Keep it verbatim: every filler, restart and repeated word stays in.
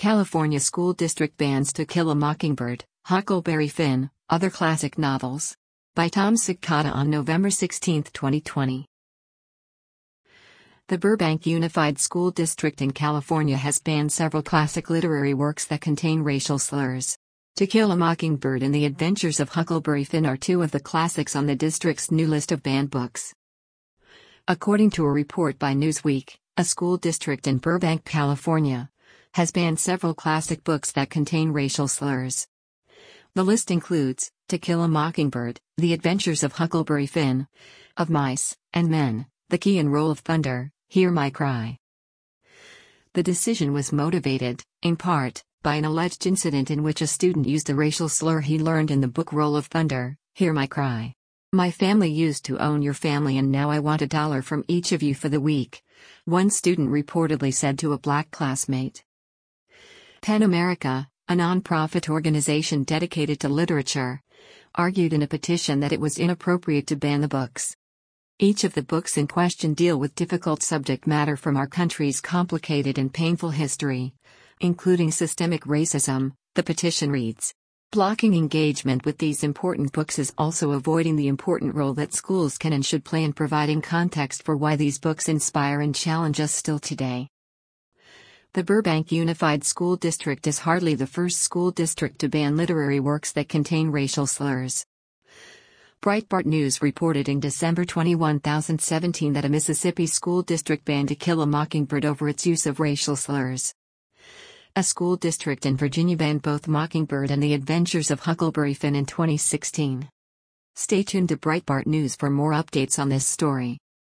California School District bans To Kill a Mockingbird, Huckleberry Finn, Other Classic Novels. By Tom Cicada on November sixteenth, twenty twenty. The Burbank Unified School District in California has banned several classic literary works that contain racial slurs. To Kill a Mockingbird and The Adventures of Huckleberry Finn are two of the classics on the district's new list of banned books. According to a report by Newsweek, a school district in Burbank, California, has banned several classic books that contain racial slurs. The list includes To Kill a Mockingbird, The Adventures of Huckleberry Finn, Of Mice and Men, The Key and Roll of Thunder, Hear My Cry. The decision was motivated, in part, by an alleged incident in which a student used a racial slur he learned in the book Roll of Thunder, Hear My Cry. "My family used to own your family and now I want a dollar from each of you for the week," one student reportedly said to a black classmate. PEN America, a non-profit organization dedicated to literature, argued in a petition that it was inappropriate to ban the books. Each of the books in question deal with difficult subject matter from our country's complicated and painful history, including systemic racism, the petition reads. Blocking engagement with these important books is also avoiding the important role that schools can and should play in providing context for why these books inspire and challenge us still today. The Burbank Unified School District is hardly the first school district to ban literary works that contain racial slurs. Breitbart News reported in December twenty-first, twenty seventeen that a Mississippi school district banned To Kill a Mockingbird over its use of racial slurs. A school district in Virginia banned both Mockingbird and The Adventures of Huckleberry Finn in twenty sixteen. Stay tuned to Breitbart News for more updates on this story.